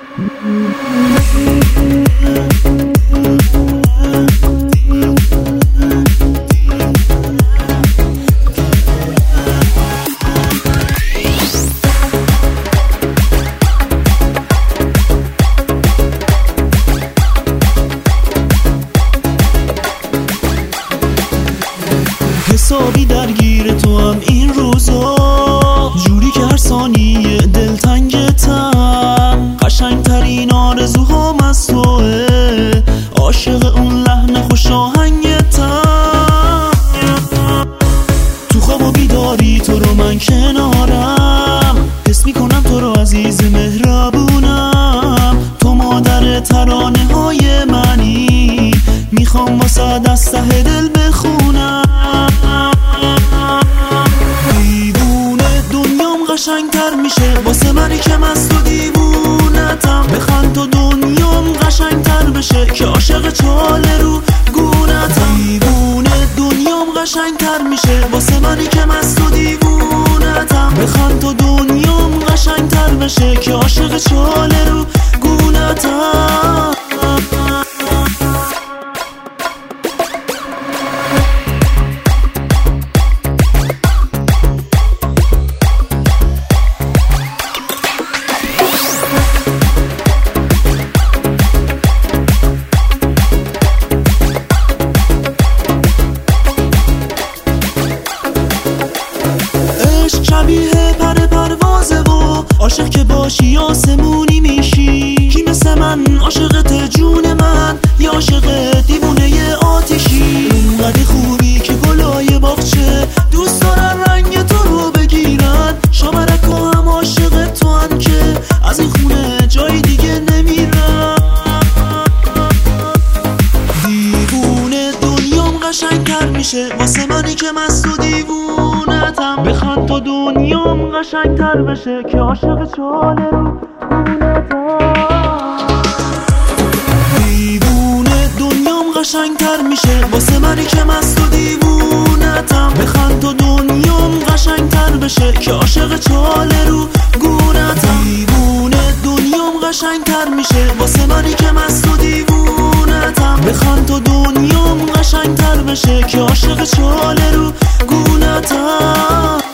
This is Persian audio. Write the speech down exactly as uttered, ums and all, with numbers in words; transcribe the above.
حسابی درگیر تو هم این روزا، جوری که هر ثانیه دلتنگتم. قشنگترین آرزوهام از توه، عاشق اون لحن خوش آهنگتم. تو خواب و بیداری تو رو من کنارم، حس میکنم تو رو عزیز مهربونم. تو مادر ترانه های منی، میخوام واسه دست ته دل بخونم. دیوونه دنیام قشنگتر میشه واسه منی که مست و دیوونتم. بخند تو دنیام قشنگتر بشه که عاشق چاله رو گونتم. دیوونه دنیام قشنگتر میشه واسه منی که مست و دیوونتم. بخند تو دنیام قشنگتر بشه که عاشق چاله رو گونتم. شبیه پر پروازه و عاشق که باشی آسمونی میشی. کی مثل من عاشقت جون من، یا عاشق دیوونه آتشی. اونقدر خوبی که گلای باغچه دوست دارن رنگ تو رو بگیرن. شامرکا هم عاشق تو هن که از این خونه جای دیگه نمیرن. دیوونه دنیام قشنگتر میشه واسه منی که مست و دیوونتم. بخند تو دنیام قشنگتر بشه که عاشق چاله رو گونتم. دیوونه دنیام قشنگتر میشه واسه منی که مست و دیوونتم. بخند تو دنیام قشنگتر بشه که عاشق چاله رو گونتم. دیوونه دنیام قشنگتر میشه واسه منی که مست و دیوونتم. بخند تو دنیام قشنگتر بشه که عاشق چاله رو گونتم.